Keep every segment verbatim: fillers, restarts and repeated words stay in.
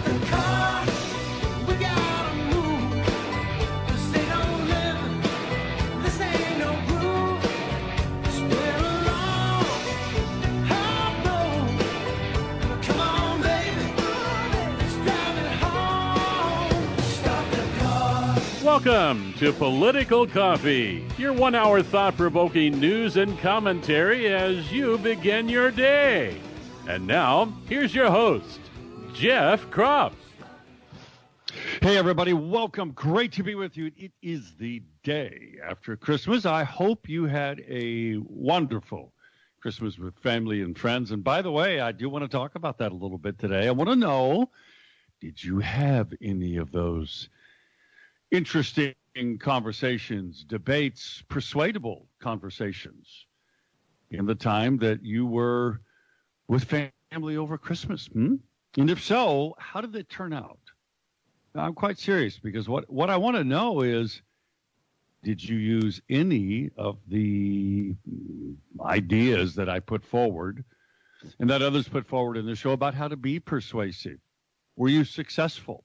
Welcome to Political Coffee, your one-hour thought-provoking news and commentary as you begin your day. And now, here's your host, Jeff Kropf. Hey, everybody. Welcome. Great to be with you. It is the day after Christmas. I hope you had a wonderful Christmas with family and friends. And by the way, I do want to talk about that a little bit today. I want to know, did you have any of those interesting conversations, debates, persuadable conversations in the time that you were with family over Christmas? Hmm? And if so, how did it turn out? Now, I'm quite serious, because what, what I want to know is, did you use any of the ideas that I put forward and that others put forward in the show about how to be persuasive? Were you successful?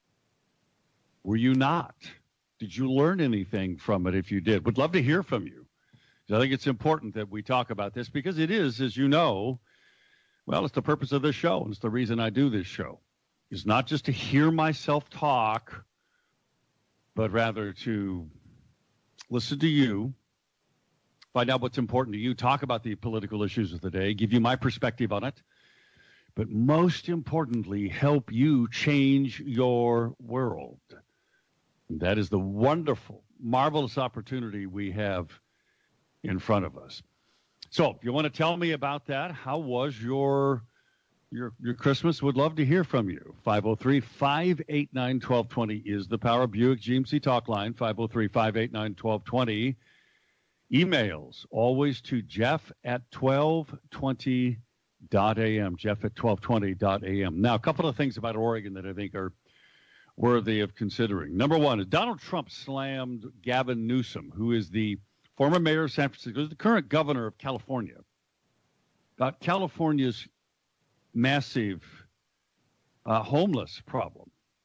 Were you not? Did you learn anything from it if you did? Would love to hear from you. I think it's important that we talk about this, because it is, as you know, well, it's the purpose of this show, and it's the reason I do this show, is not just to hear myself talk, but rather to listen to you, find out what's important to you, talk about the political issues of the day, give you my perspective on it, but most importantly, help you change your world. That is the wonderful, marvelous opportunity we have in front of us. So if you want to tell me about that, how was your your your Christmas? Would love to hear from you. five oh three, five eight nine, one two two zero is the Power Buick G M C talk line, five oh three, five eight nine, one two two zero. Emails always to Jeff at twelve twenty dot a m, Jeff at twelve twenty dot a m. Now, a couple of things about Oregon that I think are worthy of considering. Number one is Donald Trump slammed Gavin Newsom, who is the former mayor of San Francisco, the current governor of California, about California's massive uh, homeless problem.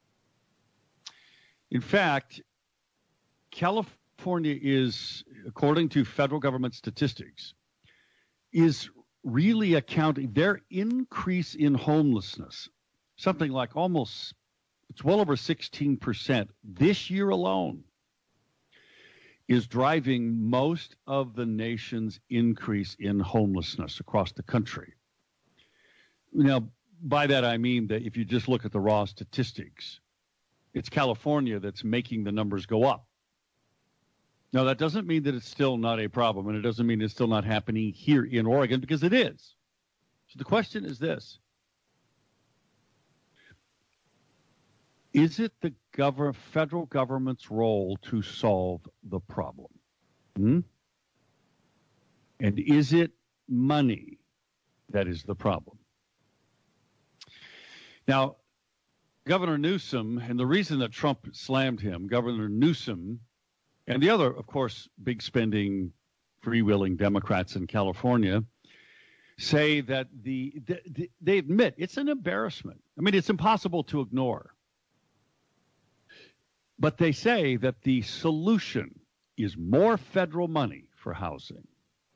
In fact, California is, according to federal government statistics, is really accounting, their increase in homelessness, something like almost, it's well over sixteen percent this year alone, is driving most of the nation's increase in homelessness across the country. Now, by that I mean that if you just look at the raw statistics, it's California that's making the numbers go up. Now, that doesn't mean that it's still not a problem, and it doesn't mean it's still not happening here in Oregon, because it is. So the question is this. Is it the gov- federal government's role to solve the problem? Hmm? And is it money that is the problem? Now, Governor Newsom, and the reason that Trump slammed him, Governor Newsom, and the other, of course, big spending, freewheeling Democrats in California, say that the, the, the they admit it's an embarrassment. I mean, it's impossible to ignore. But they say that the solution is more federal money for housing.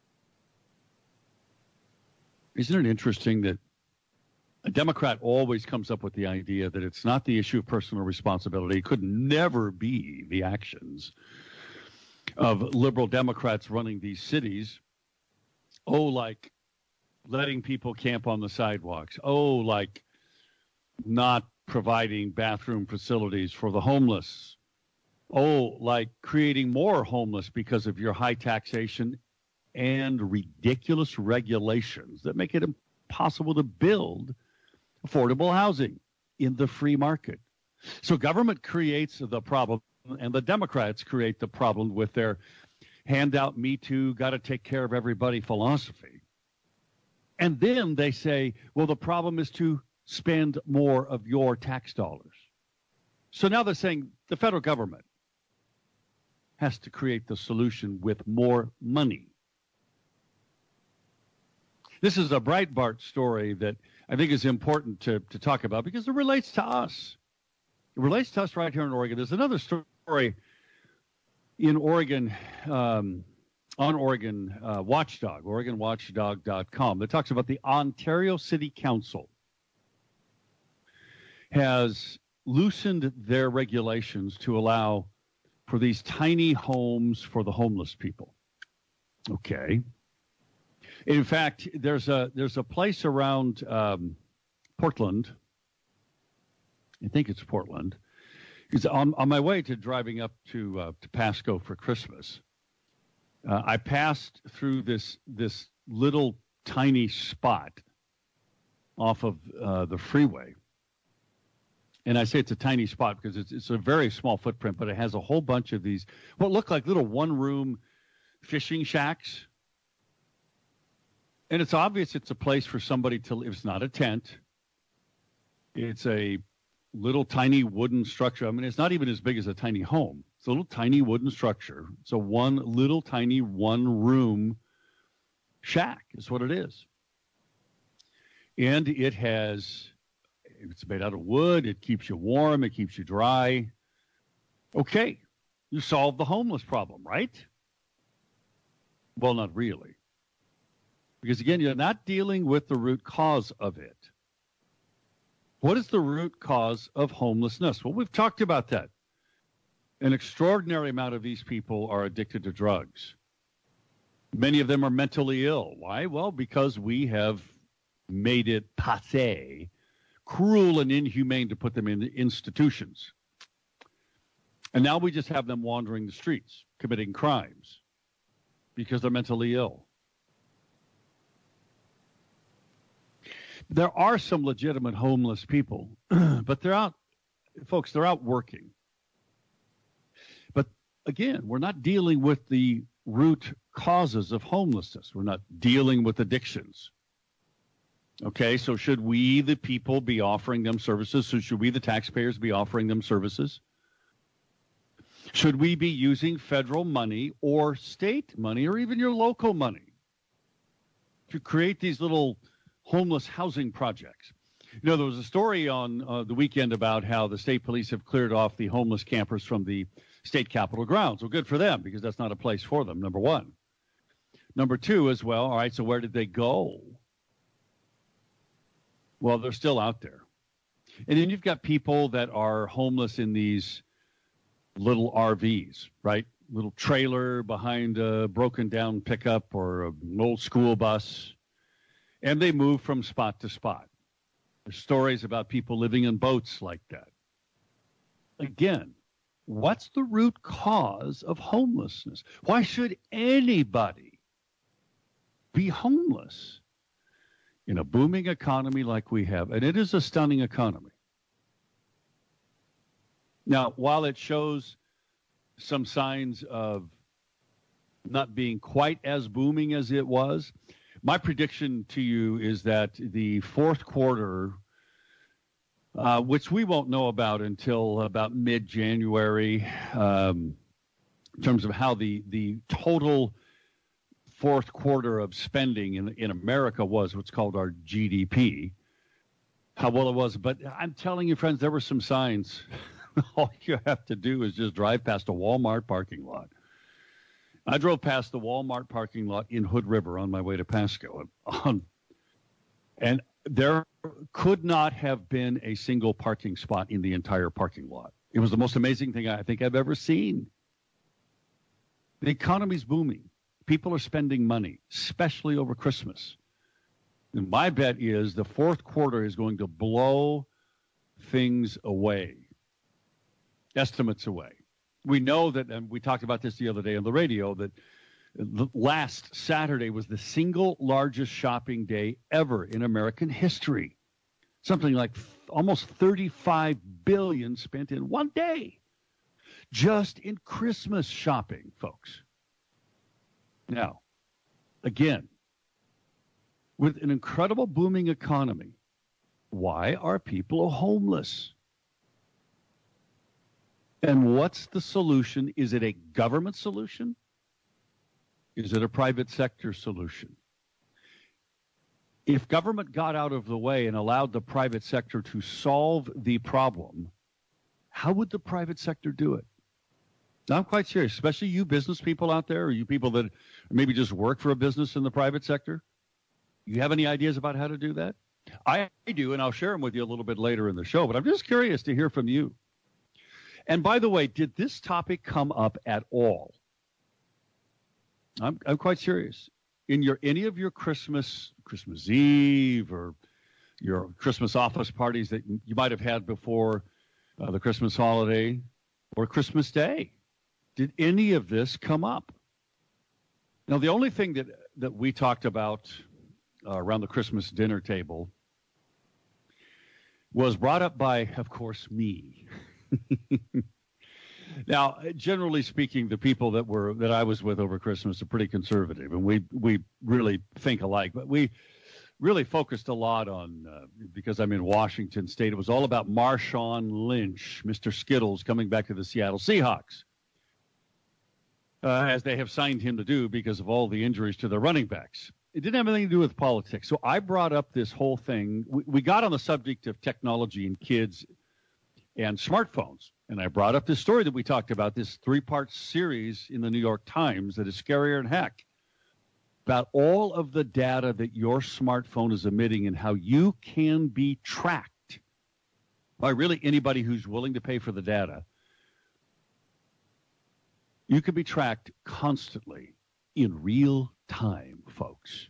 Isn't it interesting that a Democrat always comes up with the idea that it's not the issue of personal responsibility? It could never be the actions of liberal Democrats running these cities. Oh, like letting people camp on the sidewalks. Oh, like not providing bathroom facilities for the homeless. Oh, like creating more homeless because of your high taxation and ridiculous regulations that make it impossible to build affordable housing in the free market. So government creates the problem, and the Democrats create the problem with their handout, Me Too, got to take care of everybody philosophy. And then they say, well, the problem is to spend more of your tax dollars. So now they're saying the federal government has to create the solution with more money. This is a Breitbart story that I think is important to, to talk about because it relates to us. It relates to us right here in Oregon. There's another story in Oregon, um, on Oregon uh, Watchdog, Oregon Watchdog dot com, that talks about the Ontario City Council has loosened their regulations to allow for these tiny homes for the homeless people. Okay. In fact, there's a there's a place around um, Portland. I think it's Portland. Because on, on my way to driving up to uh, to Pasco for Christmas, uh, I passed through this this little tiny spot off of uh, the freeway. And I say it's a tiny spot because it's it's a very small footprint, but it has a whole bunch of these what look like little one-room fishing shacks. And it's obvious it's a place for somebody to live. It's not a tent. It's a little tiny wooden structure. I mean, it's not even as big as a tiny home. It's a little tiny wooden structure. It's a one little tiny one-room shack is what it is. And it has, it's made out of wood. It keeps you warm. It keeps you dry. Okay, you solved the homeless problem, right? Well, not really. Because, again, you're not dealing with the root cause of it. What is the root cause of homelessness? Well, we've talked about that. An extraordinary amount of these people are addicted to drugs. Many of them are mentally ill. Why? Well, because we have made it passé, cruel and inhumane to put them in institutions. And now we just have them wandering the streets, committing crimes because they're mentally ill. There are some legitimate homeless people, but they're out, folks, they're out working. But again, we're not dealing with the root causes of homelessness. We're not dealing with addictions. Okay, so should we, the people, be offering them services? So should we, the taxpayers, be offering them services? Should we be using federal money or state money or even your local money to create these little homeless housing projects? You know, there was a story on uh, the weekend about how the state police have cleared off the homeless campers from the state capitol grounds. Well, good for them, because that's not a place for them, number one. Number two as well, all right, so where did they go? Well, they're still out there. And then you've got people that are homeless in these little R Vs, right? Little trailer behind a broken down pickup or an old school bus. And they move from spot to spot. There's stories about people living in boats like that. Again, what's the root cause of homelessness? Why should anybody be homeless in a booming economy like we have? And it is a stunning economy. Now, while it shows some signs of not being quite as booming as it was, my prediction to you is that the fourth quarter, uh, which we won't know about until about mid-January, um, in terms of how the, the total fourth quarter of spending in, in America was, what's called our G D P, how well it was. But I'm telling you, friends, there were some signs. All you have to do is just drive past a Walmart parking lot. I drove past the Walmart parking lot in Hood River on my way to Pasco. Um, and there could not have been a single parking spot in the entire parking lot. It was the most amazing thing I think I've ever seen. The economy's booming. People are spending money, especially over Christmas. And my bet is the fourth quarter is going to blow things away, estimates away. We know that, and we talked about this the other day on the radio, that last Saturday was the single largest shopping day ever in American history. Something like almost thirty-five billion dollars spent in one day, just in Christmas shopping, folks. Now, again, with an incredible booming economy, why are people homeless? And what's the solution? Is it a government solution? Is it a private sector solution? If government got out of the way and allowed the private sector to solve the problem, how would the private sector do it? Now, I'm quite serious, especially you business people out there, or you people that maybe just work for a business in the private sector. You have any ideas about how to do that? I do, and I'll share them with you a little bit later in the show, but I'm just curious to hear from you. And by the way, did this topic come up at all? I'm, I'm quite serious. In your any of your Christmas, Christmas Eve, or your Christmas office parties that you might have had before uh, the Christmas holiday or Christmas Day, did any of this come up? Now, the only thing that, that we talked about uh, around the Christmas dinner table was brought up by, of course, me. Now, generally speaking, the people that were that I was with over Christmas are pretty conservative, and we we really think alike. But we really focused a lot on, uh, because I'm in Washington State, it was all about Marshawn Lynch, Mister Skittles, coming back to the Seattle Seahawks, uh, as they have signed him to do because of all the injuries to their running backs. It didn't have anything to do with politics. So I brought up this whole thing. We, we got on the subject of technology and kids and smartphones. And I brought up this story that we talked about, this three-part series in the New York Times that is scarier than heck, about all of the data that your smartphone is emitting and how you can be tracked by really anybody who's willing to pay for the data. You can be tracked constantly in real time, folks.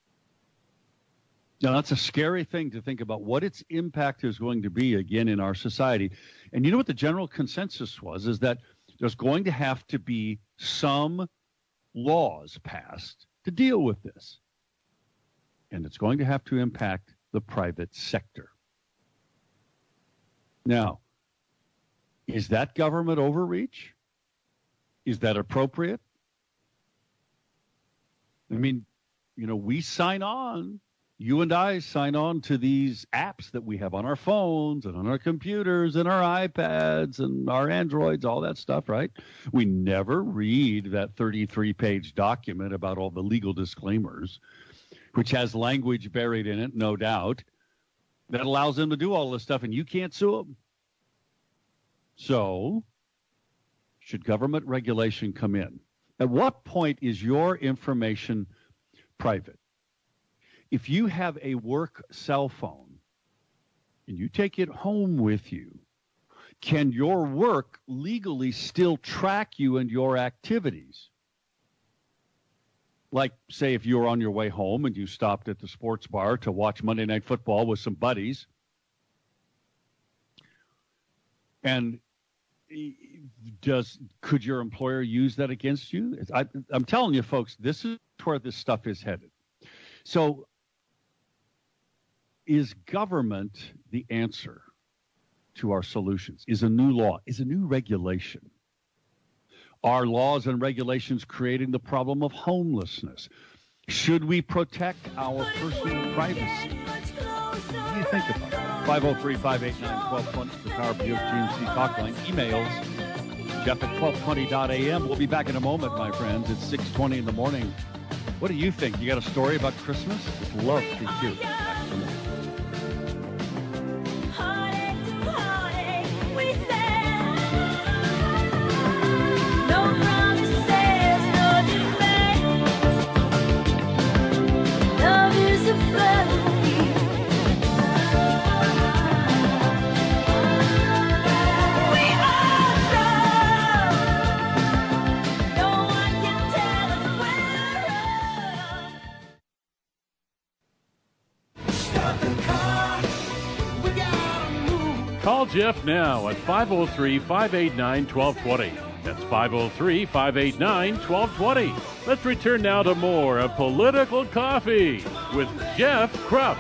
Now, that's a scary thing to think about what its impact is going to be, again, in our society. And you know what the general consensus was, is that there's going to have to be some laws passed to deal with this. And it's going to have to impact the private sector. Now, is that government overreach? Is that appropriate? I mean, you know, we sign on. You and I sign on to these apps that we have on our phones and on our computers and our iPads and our Androids, all that stuff, right? We never read that thirty-three page document about all the legal disclaimers, which has language buried in it, no doubt, that allows them to do all this stuff, and you can't sue them. So, should government regulation come in? At what point is your information private? If you have a work cell phone and you take it home with you, can your work legally still track you and your activities? Like, say, if you were on your way home and you stopped at the sports bar to watch Monday Night Football with some buddies, and does could your employer use that against you? I, I'm telling you, folks, this is where this stuff is headed. So, is government the answer to our solutions? Is a new law? Is a new regulation? Are laws and regulations creating the problem of homelessness? Should we protect our personal privacy? What do you think about it? five oh three, five eight nine, one two two zero, the Power Buick G M C talk line. Emails, Jeff at twelve twenty dot a m. We'll be back in a moment, my friends. It's six twenty in the morning. What do you think? You got a story about Christmas? Would love to hear it. Back in a moment. Call Jeff now at five oh three, five eight nine, one two two zero. That's five oh three, five eight nine, one two two zero. Let's return now to more of Political Coffee with Jeff Krupp.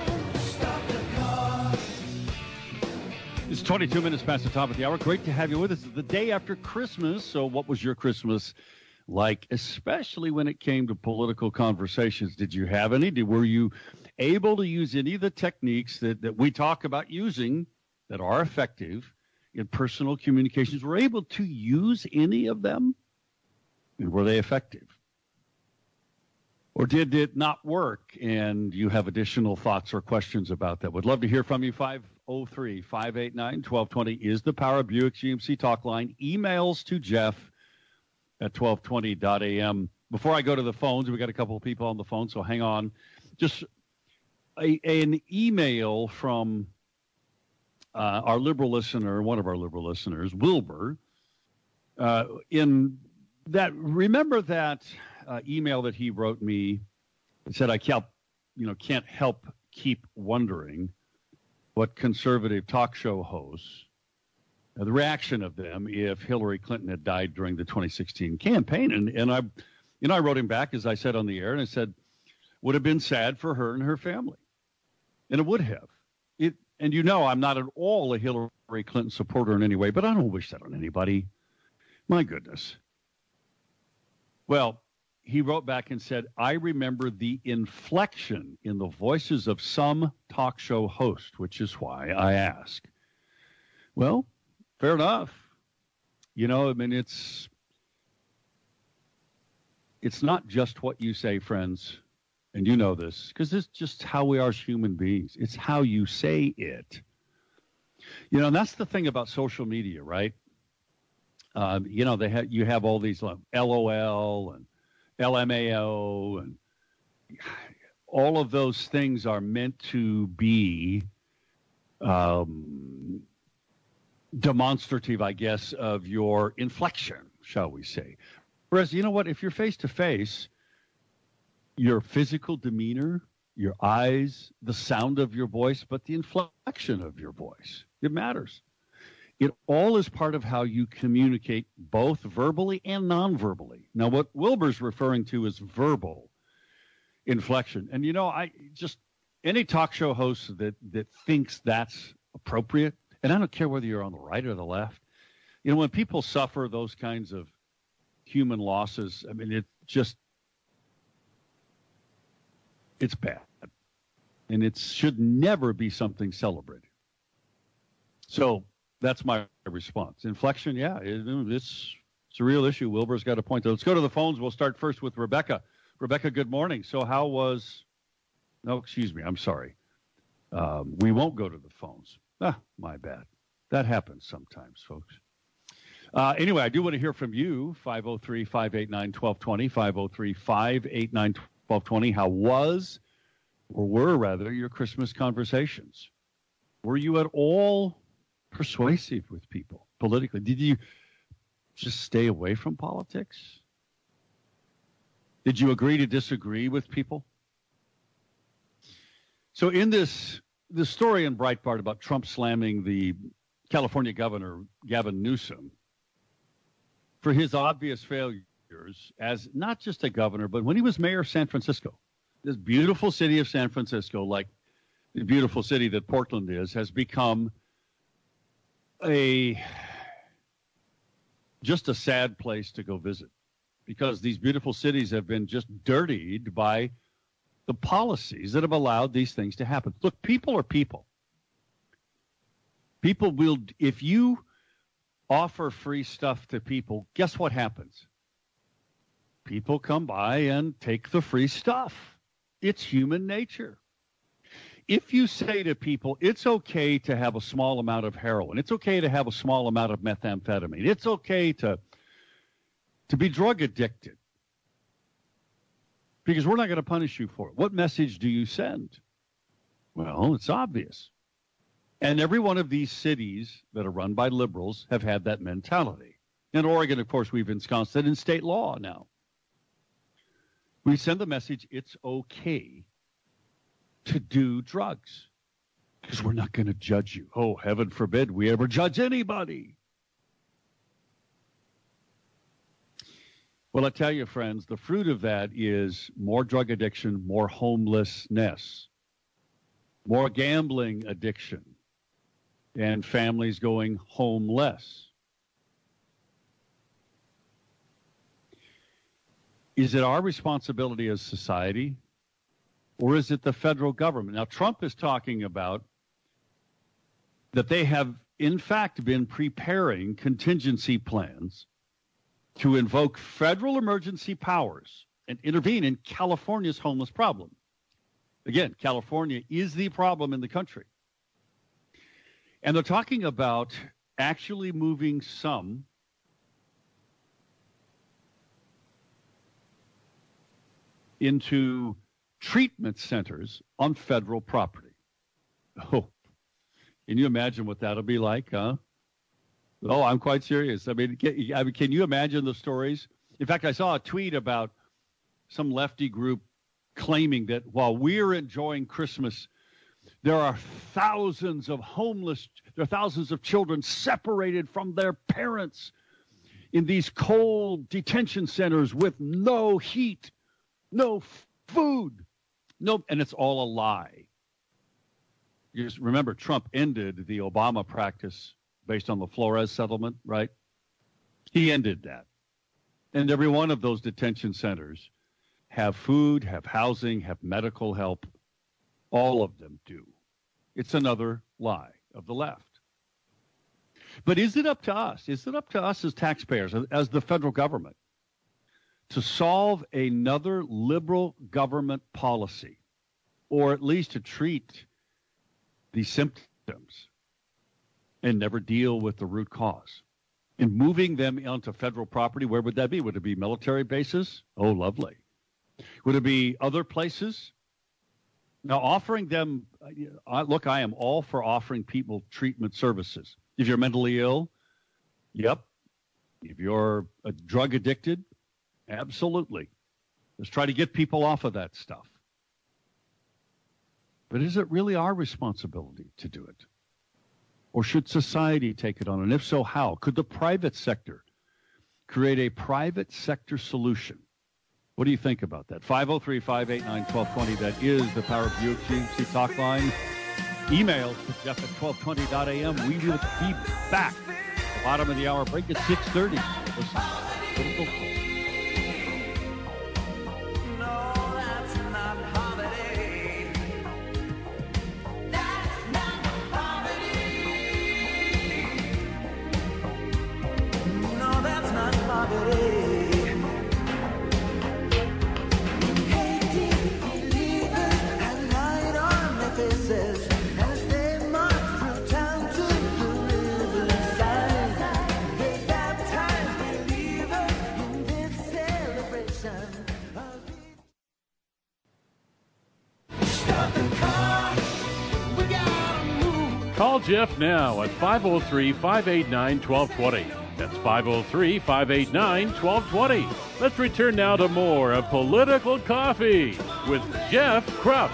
It's twenty-two minutes past the top of the hour. Great to have you with us. It's the day after Christmas. So what was your Christmas like, especially when it came to political conversations? Did you have any? Did, were you able to use any of the techniques that, that we talk about using that are effective in personal communications? Were able to use any of them? And were they effective? Or did it not work? And you have additional thoughts or questions about that. Would love to hear from you. five oh three, five eight nine, one two two zero is the Power Buick G M C talk line. Emails to Jeff at twelve twenty dot a m. Before I go to the phones, we got a couple of people on the phone, so hang on. Just a, an email from uh, our liberal listener, one of our liberal listeners, Wilbur. Uh, in that, remember that uh, email that he wrote me? It said, I can't, you know, can't help keep wondering what conservative talk show hosts, uh, the reaction of them if Hillary Clinton had died during the twenty sixteen campaign. And, and I, you know, I wrote him back, as I said on the air, and I said, would have been sad for her and her family. And it would have. It, and you know, I'm not at all a Hillary Clinton supporter in any way, but I don't wish that on anybody. My goodness. Well, he wrote back and said, I remember the inflection in the voices of some talk show host, which is why I ask. Well, fair enough. You know, I mean, it's it's not just what you say, friends, and you know this, because it's just how we are as human beings. It's how you say it. You know, and that's the thing about social media, right? Uh, you know, they ha- you have all these like, L O L and L M A O, and all of those things are meant to be um, demonstrative, I guess, of your inflection, shall we say. Whereas, you know what, if you're face-to-face, your physical demeanor, your eyes, the sound of your voice, but the inflection of your voice, it matters. It all is part of how you communicate, both verbally and non-verbally. Now, what Wilbur's referring to is verbal inflection. And, you know, I just, any talk show host that, that thinks that's appropriate, and I don't care whether you're on the right or the left, you know, when people suffer those kinds of human losses, I mean, it just, it's bad. And it should never be something celebrated. So that's my response. Inflection, yeah, it, it's, it's a real issue. Wilbur's got a point. Let's go to the phones. We'll start first with Rebecca. Rebecca, good morning. So how was, no, excuse me, I'm sorry. Um, we won't go to the phones. Ah, my bad. That happens sometimes, folks. Uh, anyway, I do want to hear from you, five oh three, five eight nine, one two two zero, five oh three, five eight nine, one two two zero. How was, or were rather, your Christmas conversations? Were you at all persuasive with people politically? Did you just stay away from politics? Did you agree to disagree with people? So in this, this story in Breitbart about Trump slamming the California governor, Gavin Newsom, for his obvious failures as not just a governor, but when he was mayor of San Francisco, this beautiful city of San Francisco, like the beautiful city that Portland is, has become a just a sad place to go visit, because these beautiful cities have been just dirtied by the policies that have allowed these things to happen. Look, people are people. People will, if you offer free stuff to people, guess what happens? People come by and take the free stuff. It's human nature. If you say to people, it's okay to have a small amount of heroin, it's okay to have a small amount of methamphetamine, it's okay to, to be drug addicted, because we're not going to punish you for it. What message do you send? Well, it's obvious. And every one of these cities that are run by liberals have had that mentality. In Oregon, of course, we've ensconced it in state law now. We send the message, it's okay to do drugs, because we're not going to judge you. Oh, heaven forbid we ever judge anybody. Well, I tell you, friends, the fruit of that is more drug addiction, more homelessness, more gambling addiction, and families going homeless. Is it our responsibility as society, or is it the federal government? Now, Trump is talking about that they have, in fact, been preparing contingency plans to invoke federal emergency powers and intervene in California's homeless problem. Again, California is the problem in the country. And they're talking about actually moving some into treatment centers on federal property. Oh, can you imagine what that'll be like, huh? Oh, I'm quite serious. I mean, can, I mean, can you imagine the stories? In fact, I saw a tweet about some lefty group claiming that while we're enjoying Christmas, there are thousands of homeless, there are thousands of children separated from their parents in these cold detention centers with no heat, no food, no, and it's all a lie. You just remember, Trump ended the Obama practice based on the Flores settlement, right? He ended that. And every one of those detention centers have food, have housing, have medical help. All of them do. It's another lie of the left. But is it up to us? Is it up to us as taxpayers, as the federal government, to solve another liberal government policy, or at least to treat the symptoms and never deal with the root cause? And moving them onto federal property, where would that be? Would it be military bases? Oh, lovely. Would it be other places? Now, offering them, uh, look, I am all for offering people treatment services. If you're mentally ill, yep. If you're a drug addicted, absolutely. Let's try to get people off of that stuff. But is it really our responsibility to do it? Or should society take it on? And if so, how? Could the private sector create a private sector solution? What do you think about that? five oh three, five eight nine, one two two zero. That is the Power Buick G M C talk line. Email to Jeff at twelve twenty dot a m. We will be back at the bottom of the hour break at six thirty. Listen, political call. Call Jeff now at five oh three, five eight nine, one two two zero. That's five oh three, five eight nine, one two two zero. Let's return now to more of Political Coffee with Jeff Kropf.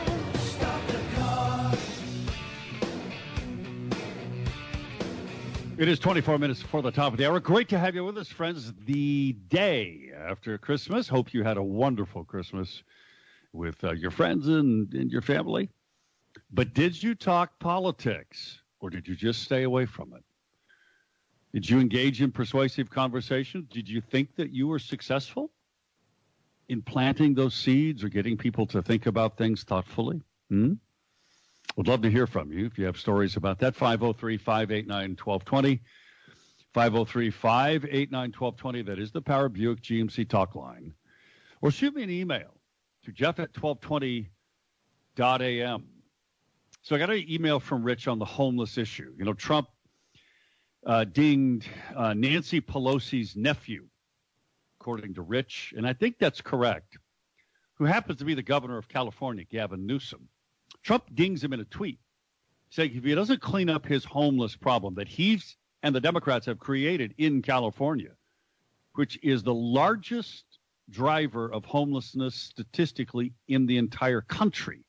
It is twenty-four minutes before the top of the hour. Great to have you with us, friends. The day after Christmas. Hope you had a wonderful Christmas with uh, your friends and, and your family. But did you talk politics, or did you just stay away from it? Did you engage in persuasive conversation? Did you think that you were successful in planting those seeds or getting people to think about things thoughtfully? Hmm? Would love to hear from you if you have stories about that. five oh three, five eight nine, one two two zero. five oh three, five eight nine, one two two zero. That is the Power Buick G M C talk line. Or shoot me an email to Jeff at twelve twenty dot a m. So I got an email from Rich on the homeless issue. You know, Trump uh, dinged uh, Nancy Pelosi's nephew, according to Rich, and I think that's correct, who happens to be the governor of California, Gavin Newsom. Trump dings him in a tweet, saying if he doesn't clean up his homeless problem that he's and the Democrats have created in California, which is the largest driver of homelessness statistically in the entire country.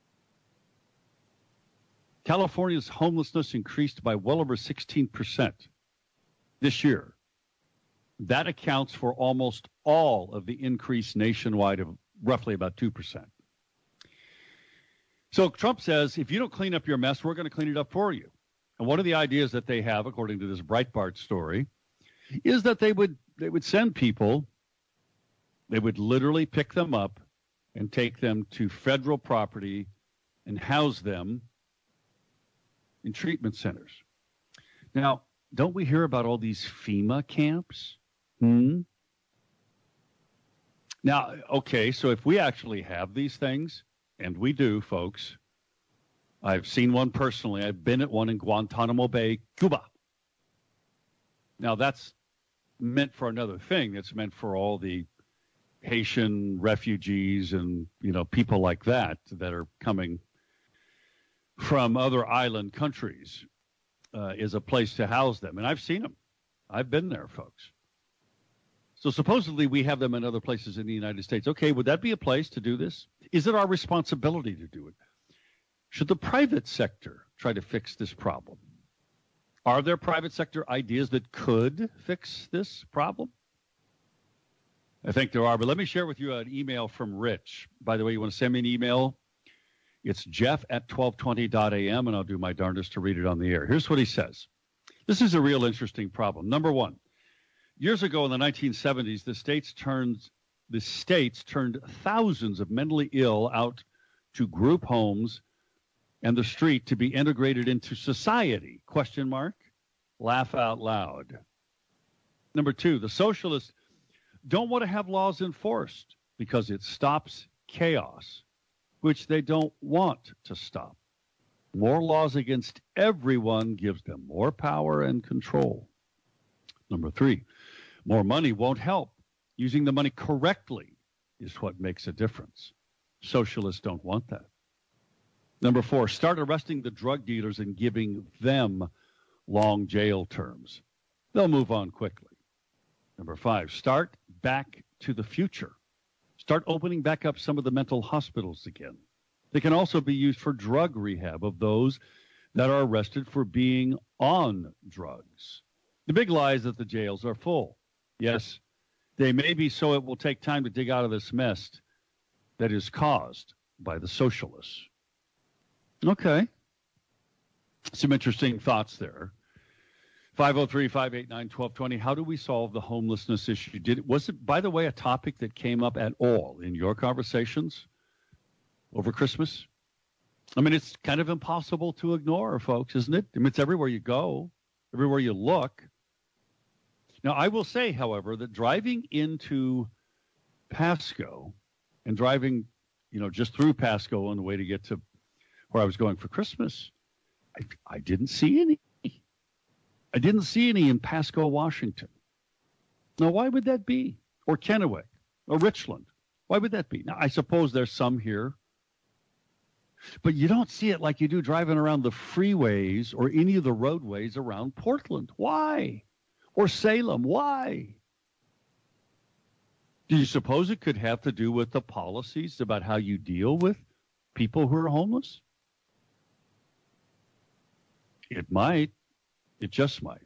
California's homelessness increased by well over sixteen percent this year. That accounts for almost all of the increase nationwide of roughly about two percent. So Trump says, if you don't clean up your mess, we're going to clean it up for you. And one of the ideas that they have, according to this Breitbart story, is that they would they would send people, they would literally pick them up and take them to federal property and house them in treatment centers. Now, don't we hear about all these FEMA camps? Hmm? Now, okay, so if we actually have these things, and we do, folks, I've seen one personally. I've been at one in Guantanamo Bay, Cuba. Now, that's meant for another thing. It's meant for all the Haitian refugees and, you know, people like that that are coming from other island countries, uh, is a place to house them. And I've seen them. I've been there, folks. So supposedly we have them in other places in the United States. Okay, would that be a place to do this? Is it our responsibility to do it? Should the private sector try to fix this problem? Are there private sector ideas that could fix this problem? I think there are, but let me share with you an email from Rich. By the way, you want to send me an email? It's jeff at twelve twenty dot a m, and I'll do my darndest to read it on the air. Here's what he says. This is a real interesting problem. Number one, years ago in the nineteen seventies, the states turned the states turned thousands of mentally ill out to group homes and the street to be integrated into society. Question mark. Laugh out loud. Number two, the socialists don't want to have laws enforced because it stops chaos, which they don't want to stop. More laws against everyone gives them more power and control. Number three, more money won't help. Using the money correctly is what makes a difference. Socialists don't want that. Number four, start arresting the drug dealers and giving them long jail terms. They'll move on quickly. Number five, start back to the future. Start opening back up some of the mental hospitals again. They can also be used for drug rehab of those that are arrested for being on drugs. The big lie is that the jails are full. Yes, they may be, so it will take time to dig out of this mess that is caused by the socialists. Okay. Some interesting thoughts there. five oh three, five eight nine, one two two zero. How do we solve the homelessness issue? Did was it, by the way, a topic that came up at all in your conversations over Christmas? I mean, it's kind of impossible to ignore, folks, isn't it? I mean, it's everywhere you go, everywhere you look. Now, I will say, however, that driving into Pasco and driving, you know, just through Pasco on the way to get to where I was going for Christmas, I, I didn't see any. I didn't see any in Pasco, Washington. Now, why would that be? Or Kennewick, or Richland. Why would that be? Now, I suppose there's some here. But you don't see it like you do driving around the freeways or any of the roadways around Portland. Why? Or Salem. Why? Do you suppose it could have to do with the policies about how you deal with people who are homeless? It might. It just might.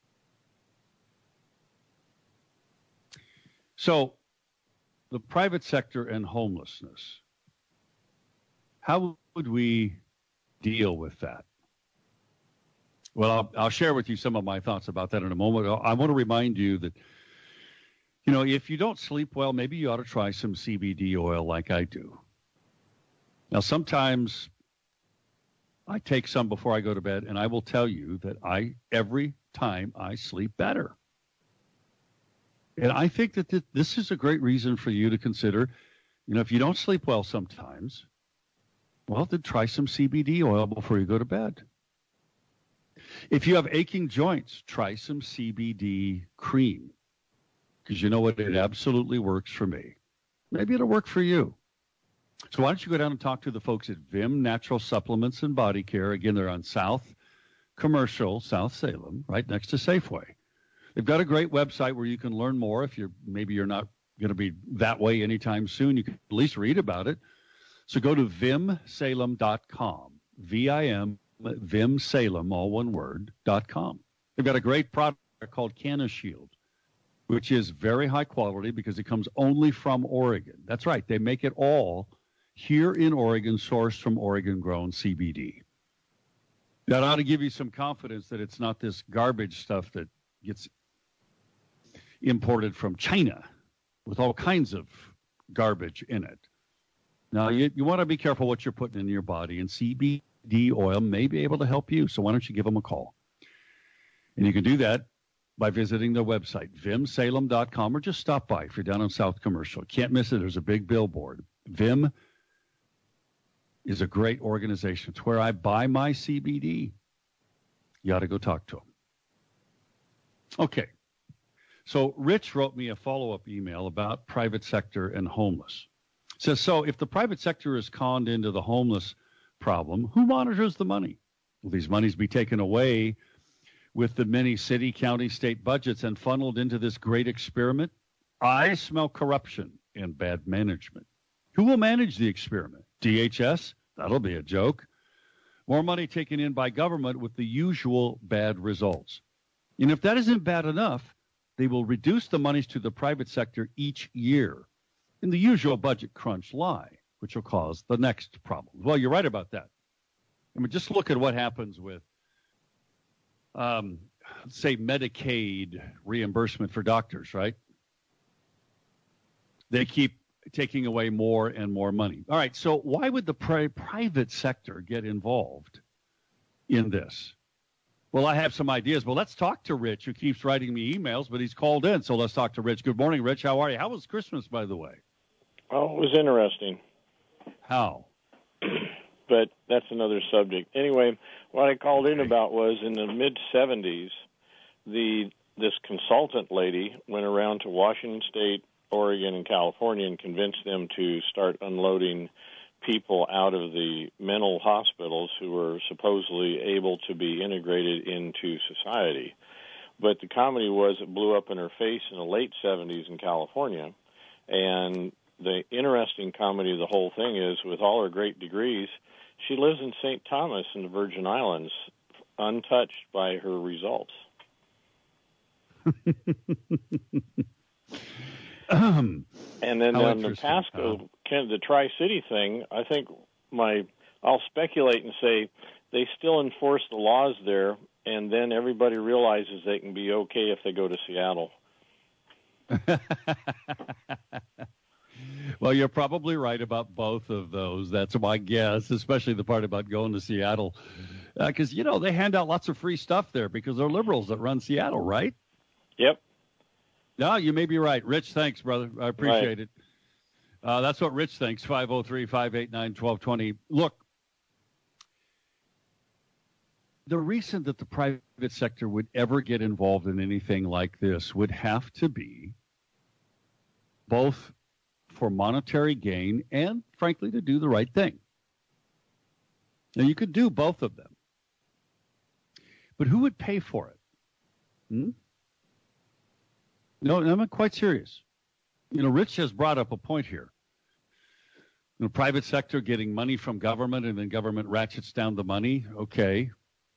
So, the private sector and homelessness, how would we deal with that? Well, I'll, I'll share with you some of my thoughts about that in a moment. I want to remind you that, you know, if you don't sleep well, maybe you ought to try some C B D oil like I do. Now, sometimes I take some before I go to bed, and I will tell you that I, every time I sleep better. And I think that th- this is a great reason for you to consider, you know, if you don't sleep well sometimes, well, then try some C B D oil before you go to bed. If you have aching joints, try some C B D cream, because you know what? It absolutely works for me. Maybe it'll work for you. So why don't you go down and talk to the folks at Vim Natural Supplements and Body Care. Again, they're on South Commercial, South Salem, right next to Safeway. They've got a great website where you can learn more. If you're maybe you're not going to be that way anytime soon, you can at least read about it. So go to vim salem dot com, V I M, vimsalem, all one word, dot com. They've got a great product called CannaShield, which is very high quality because it comes only from Oregon. That's right. They make it all here in Oregon, sourced from Oregon-grown C B D. That ought to give you some confidence that it's not this garbage stuff that gets imported from China with all kinds of garbage in it. Now, you, you want to be careful what you're putting in your body, and C B D oil may be able to help you, so why don't you give them a call? And you can do that by visiting their website, vim salem dot com, or just stop by if you're down on South Commercial. Can't miss it. There's a big billboard. Vim is a great organization. It's where I buy my C B D. You ought to go talk to them. Okay. So Rich wrote me a follow-up email about private sector and homeless. It says, so if the private sector is conned into the homeless problem, who monitors the money? Will these monies be taken away with the many city, county, state budgets and funneled into this great experiment? I smell corruption and bad management. Who will manage the experiment? D H S? That'll be a joke. More money taken in by government with the usual bad results. And if that isn't bad enough, they will reduce the monies to the private sector each year in the usual budget crunch lie, which will cause the next problem. Well, you're right about that. I mean, just look at what happens with, um, say, Medicaid reimbursement for doctors, right? They keep taking away more and more money. All right, so why would the pri- private sector get involved in this? Well, I have some ideas. Well, let's talk to Rich, who keeps writing me emails, but he's called in. So let's talk to Rich. Good morning, Rich. How are you? How was Christmas, by the way? Oh, it was interesting. How? But that's another subject. Anyway, what I called okay. in about was in the mid seventies, the this consultant lady went around to Washington State, Oregon, and California and convinced them to start unloading people out of the mental hospitals who were supposedly able to be integrated into society. But the comedy was it blew up in her face in the late seventies in California. And the interesting comedy of the whole thing is, with all her great degrees, she lives in Saint Thomas in the Virgin Islands, untouched by her results. um, and then on the Pasco, uh, the Tri-City thing, I think my, I'll speculate and say they still enforce the laws there, and then everybody realizes they can be okay if they go to Seattle. Well, you're probably right about both of those. That's my guess, especially the part about going to Seattle. Because, uh, you know, they hand out lots of free stuff there because they're liberals that run Seattle, right? Yep. No, you may be right. Rich, thanks, brother. I appreciate right. it. Uh, that's what Rich thinks, five oh three, five eight nine, one two two zero. Look, the reason that the private sector would ever get involved in anything like this would have to be both for monetary gain and, frankly, to do the right thing. Now, you could do both of them. But who would pay for it? Hmm? No, I'm quite serious. You know, Rich has brought up a point here. The private sector getting money from government and then government ratchets down the money. Okay.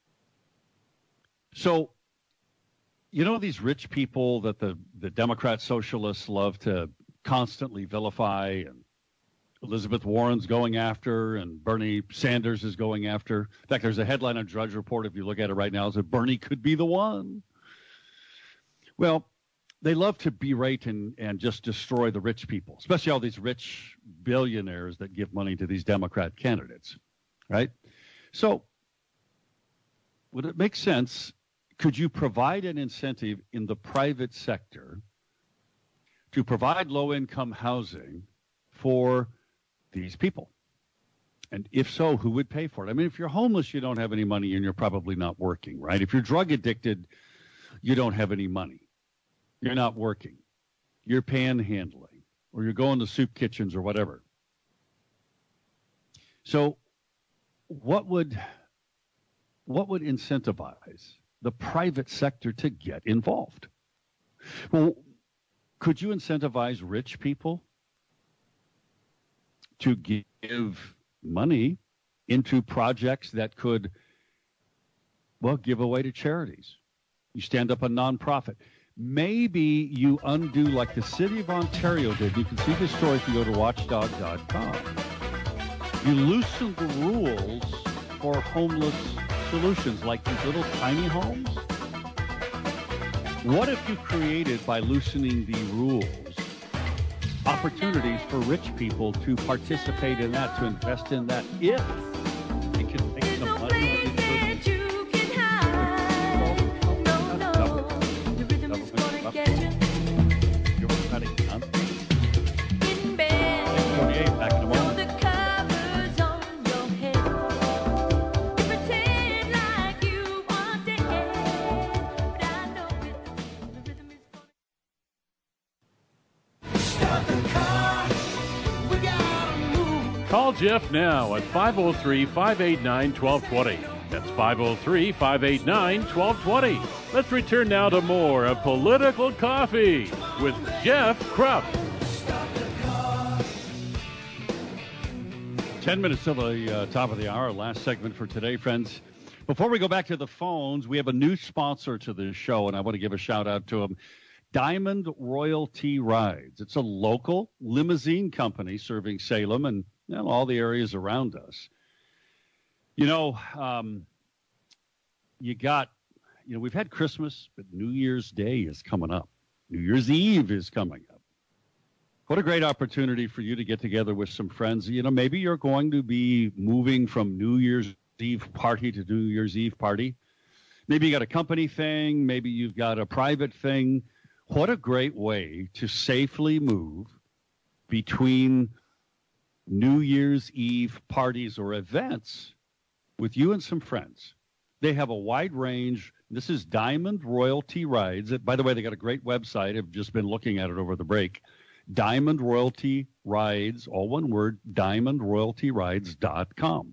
So, you know, these rich people that the, the Democrat socialists love to constantly vilify, and Elizabeth Warren's going after, and Bernie Sanders is going after. In fact, there's a headline on Drudge Report, if you look at it right now, that Bernie could be the one. Well, they love to berate and, and just destroy the rich people, especially all these rich billionaires that give money to these Democrat candidates, right? So would it make sense? Could you provide an incentive in the private sector to provide low-income housing for these people? And if so, who would pay for it? I mean, if you're homeless, you don't have any money and you're probably not working, right? If you're drug addicted, you don't have any money. You're not working. You're panhandling, or you're going to soup kitchens or whatever. So what would what would incentivize the private sector to get involved? Well, could you incentivize rich people to give money into projects that could, well, give away to charities? You stand up a nonprofit. Maybe you undo like the city of Ontario did. You can see this story if you go to watchdog dot com. You loosen the rules for homeless solutions, like these little tiny homes. What if you created, by loosening the rules, opportunities for rich people to participate in that, to invest in that, if they can make some money? Call Jeff now at five oh three, five eight nine, one two two zero. That's five oh three, five eight nine, one two two zero. Let's return now to more of Political Coffee with Jeff Krupp. Ten minutes till the uh, top of the hour, last segment for today, friends. Before we go back to the phones, we have a new sponsor to this show, and I want to give a shout out to them. Diamond Royalty Rides. It's a local limousine company serving Salem and you know, all the areas around us. You know, um, you got, you know, we've had Christmas, but New Year's Day is coming up. New Year's Eve is coming up. What a great opportunity for you to get together with some friends. You know, maybe you're going to be moving from New Year's Eve party to New Year's Eve party. Maybe you got a company thing. Maybe you've got a private thing. What a great way to safely move between New Year's Eve parties or events with you and some friends. They have a wide range. This is Diamond Royalty Rides. By the way, they got a great website. I've just been looking at it over the break. Diamond Royalty Rides, all one word, diamond royalty rides dot com.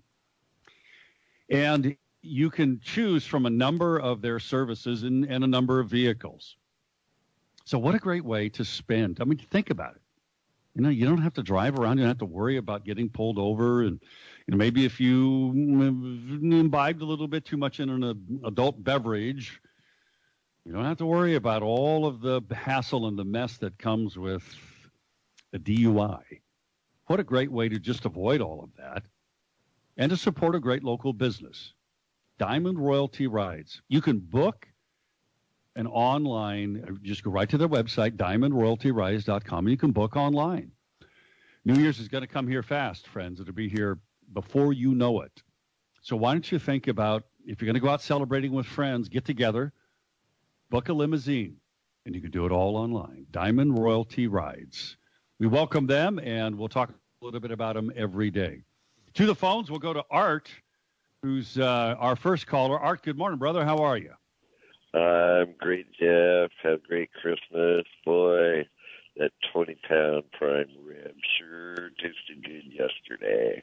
And you can choose from a number of their services and, and a number of vehicles. So what a great way to spend. I mean, think about it. You know, you don't have to drive around. You don't have to worry about getting pulled over. And you know, maybe if you imbibed a little bit too much in an adult beverage, you don't have to worry about all of the hassle and the mess that comes with a D U I. What a great way to just avoid all of that and to support a great local business. Diamond Royalty Rides. You can book an online, just go right to their website, diamond royalty rides dot com, and you can book online. New Year's is going to come here fast, friends. It'll be here before you know it. So why don't you think about, if you're going to go out celebrating with friends, get together, book a limousine, and you can do it all online. Diamond Royalty Rides. We welcome them, and we'll talk a little bit about them every day. To the phones, we'll go to Art, who's uh, our first caller. Art, good morning, brother. How are you? I'm great, Jeff. Have a great Christmas. Boy, that twenty-pound prime rib sure tasted good yesterday.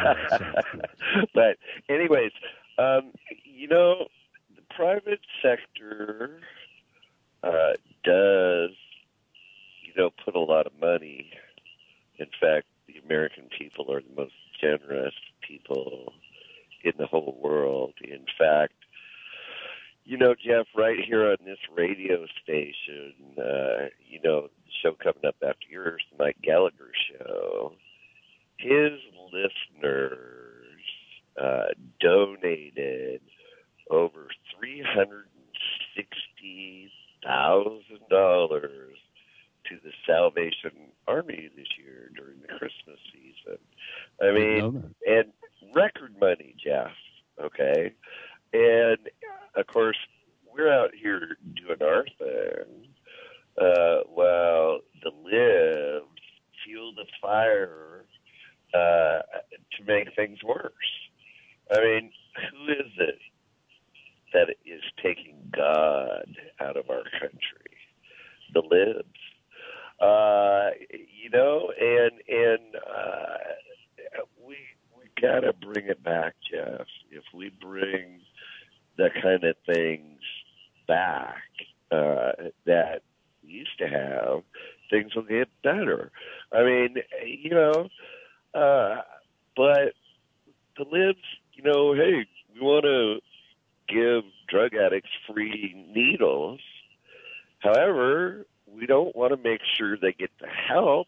Oh, but anyways, um, you know, the private sector uh, does, you know, put a lot of money. In fact, the American people are the most generous people in the whole world. In fact, you know, Jeff, right here on this radio station, uh, you know, the show coming up after yours, the Mike Gallagher show, his listeners uh, donated over three hundred sixty thousand dollars to the Salvation Army this year during the Christmas season. I mean, and record money, Jeff, okay? And, of course, we're out here doing our thing uh, while the libs fuel the fire uh, to make things worse. I mean, who is it that is taking God out of our country? The libs. Uh, you know, and and uh, we we gotta bring it back, Jeff. If we bring the kind of things back uh, that we used to have, things will get better. I mean, you know, uh, but the libs, you know, hey, we want to give drug addicts free needles. However, we don't want to make sure they get the help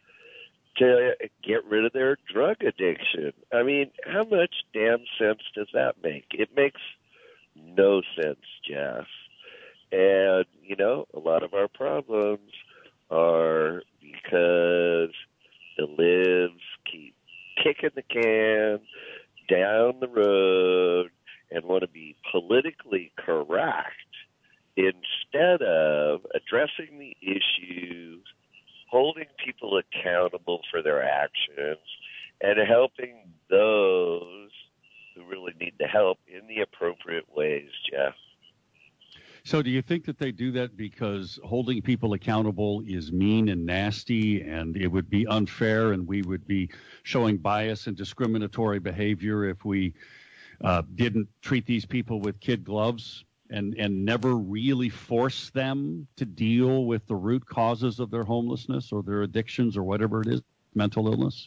to get rid of their drug addiction. I mean, how much damn sense does that make? It makes no sense, Jeff. And, you know, a lot of our problems are because the libs keep kicking the can down the road and want to be politically correct instead of addressing the issues, holding people accountable for their actions, and helping those who really need the help in the appropriate ways, Jeff. So do you think that they do that because holding people accountable is mean and nasty, and it would be unfair, and we would be showing bias and discriminatory behavior if we uh, didn't treat these people with kid gloves and, and never really force them to deal with the root causes of their homelessness or their addictions or whatever it is, mental illness?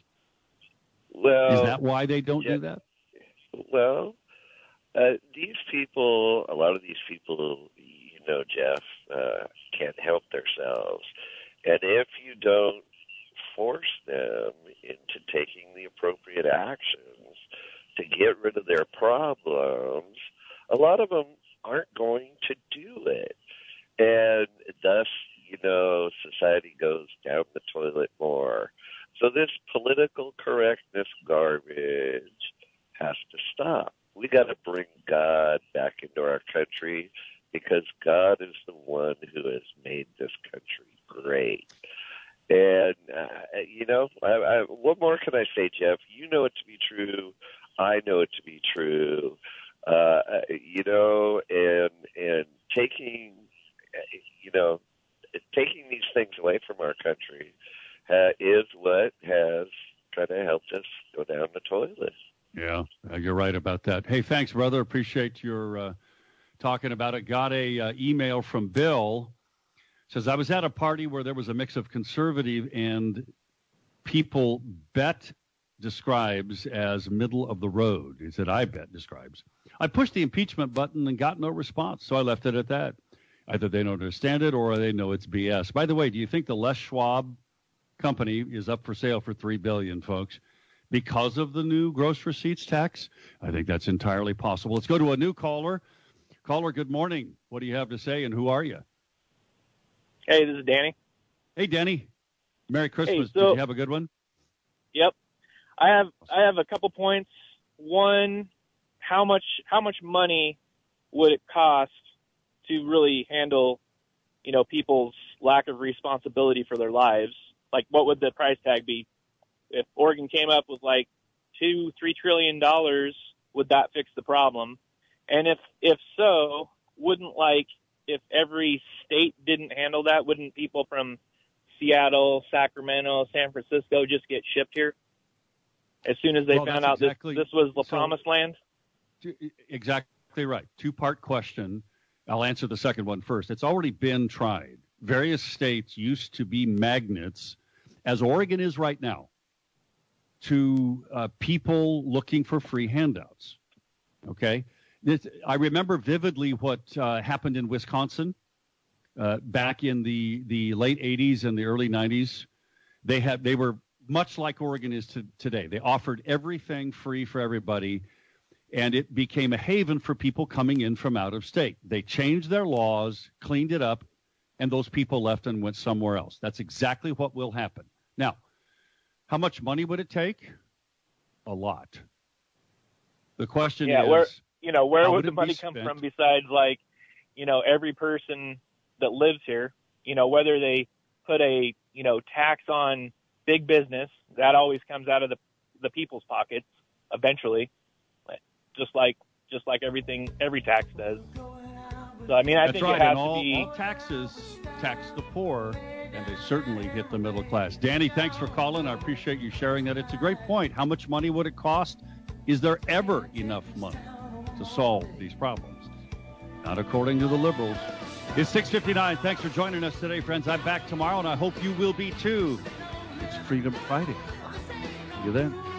Well, is that why they don't yeah, do that? Well, uh, these people, a lot of these people, you know, Jeff, uh, can't help themselves. And if you don't force them into taking the appropriate actions to get rid of their problems, a lot of them aren't going to do it. And thus, you know, society goes down the toilet more. So this political correctness garbage has to stop. We got to bring God back into our country because God is the one who has made this country great. And, uh, you know, I, I, what more can I say, Jeff? You know it to be true. I know it to be true. Uh, you know, and and taking, you know, taking these things away from our country uh, is what has kind of helped us go down the toilet. Yeah, uh, you're right about that. Hey, thanks, brother. Appreciate your uh, talking about it. Got a uh, email from Bill. Says, I was at a party where there was a mix of conservative and people bet describes as middle of the road. He said, I bet describes. I pushed the impeachment button and got no response, so I left it at that. Either they don't understand it or they know it's B S. By the way, do you think the Les Schwab company is up for sale for three billion dollars, folks, because of the new gross receipts tax? I think that's entirely possible. Let's go to a new caller. Caller, good morning. What do you have to say, and who are you? Hey, this is Danny. Hey, Danny. Merry Christmas. Hey, so, Did you have a good one? Yep. I have I have a couple points. One, how much how much money would it cost to really handle, you know, people's lack of responsibility for their lives? Like, what would the price tag be? If Oregon came up with like two, three trillion dollars, would that fix the problem? And if if so, wouldn't like if every state didn't handle that, wouldn't people from Seattle, Sacramento, San Francisco just get shipped here as soon as they well, found out exactly, this, this was the so, promised land? Exactly right. Two-part question. I'll answer the second one first. It's already been tried. Various states used to be magnets, as Oregon is right now, to uh, people looking for free handouts. Okay? This, I remember vividly what uh, happened in Wisconsin uh, back in the, the late eighties and the early nineties. They had they were much like Oregon is to, today. They offered everything free for everybody, and it became a haven for people coming in from out of state. They changed their laws, cleaned it up, and those people left and went somewhere else. That's exactly what will happen. Now, how much money would it take? A lot. The question yeah, is, where, you know, where would, would the money come spent? from besides, like, you know, every person that lives here, you know, whether they put a, you know, tax on big business, that always comes out of the the people's pockets eventually, just like just like everything, every tax does. So, I mean, I That's think right. it has and all, to be... all taxes tax the poor, and they certainly hit the middle class. Danny, thanks for calling. I appreciate you sharing that. It's a great point. How much money would it cost? Is there ever enough money to solve these problems? Not according to the liberals. It's six fifty-nine. Thanks for joining us today, friends. I'm back tomorrow, and I hope you will be too. It's Freedom Friday. See you then.